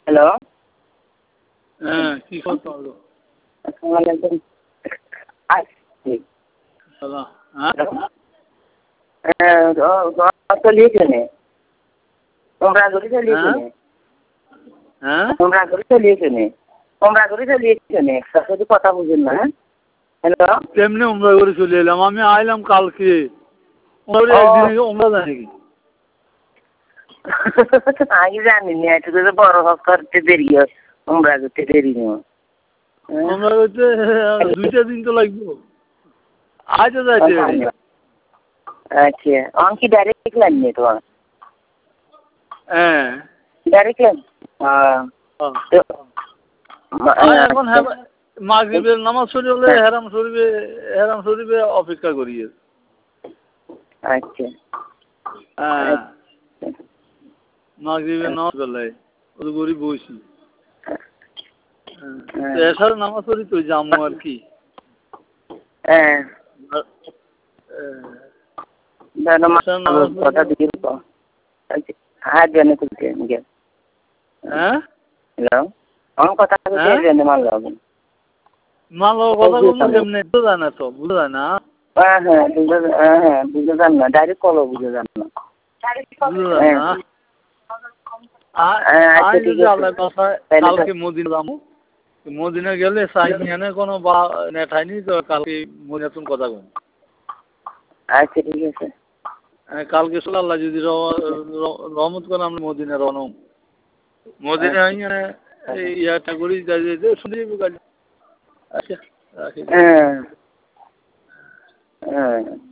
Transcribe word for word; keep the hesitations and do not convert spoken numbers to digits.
Hello. হ্যাঁ, কি করতে হলো? আসসালামু আলাইকুম। আসছি। সালাম। হ্যাঁ? হ্যাঁ, গ চলিয়েছেনে। তোমরা গড়ি চলিয়েছেনে। হ্যাঁ? তোমরা গড়ি চলিয়েছেনে। তোমরা গড়ি চলিয়েছেনে। তার সাথে কথা বুঝেন না, হ্যাঁ? হ্যালো। কেমনে উমরা করে চলে এলাম? আমি আইলাম কালকে। ওরে একদিন উমরা যায় নাকি? আমি জানি না, একটু যদি বড় হক করতে দেরি হয়, উমরা করতে দেরি হয়। উমরা করতে দুইটা দিন তো লাগবে। আজ তো যাইতে পারি। আচ্ছা, অন কি ডাইরেক্ট লাইন নেই তোমার? হ্যাঁ। Direct line? হ্যাঁ। এখন মাগরিবের নামাজ পড়ে হলে হেরাম শরীফে হেরাম শরীফে অপেক্ষা করি। আচ্ছা। হ্যাঁ। মাগরিবের নামাজ পড়লাই ওই গরিব বইছি। এসার নামাজ পড়ি তো যামু আর কি। হ্যাঁ। কথা দিয়ে হ্যাঁ জানে তুলতে গিয়ে। হ্যাঁ? হ্যালো। আমার কথা বলতে জানে মাল যাবেন। মাল কথা বলতে কেমনে তো জানা তো বুঝা যায় না। হ্যাঁ হ্যাঁ বুঝে হ্যাঁ হ্যাঁ বুঝে যান না, ডাইরেক্ট কলও বুঝে যান না। বুঝা যায় না। আজ যদি আল্লাহ কথায় কালকে মদিনা যাবো। মদিনা গেলে সাইনিয়ানে কোনো বা নেঠাইনি তো কালকে মদিনাতুন কথা কম। আচ্ছা ঠিক আছে। কালকে শুনে আল্লাহ যদি রহমত করে আমরা মদিনা রওনা হব। মদিনা আইনে ইয়াটা করি যাই শুনে যাবো গাড়ি। আচ্ছা রাখি। হ্যাঁ হ্যাঁ।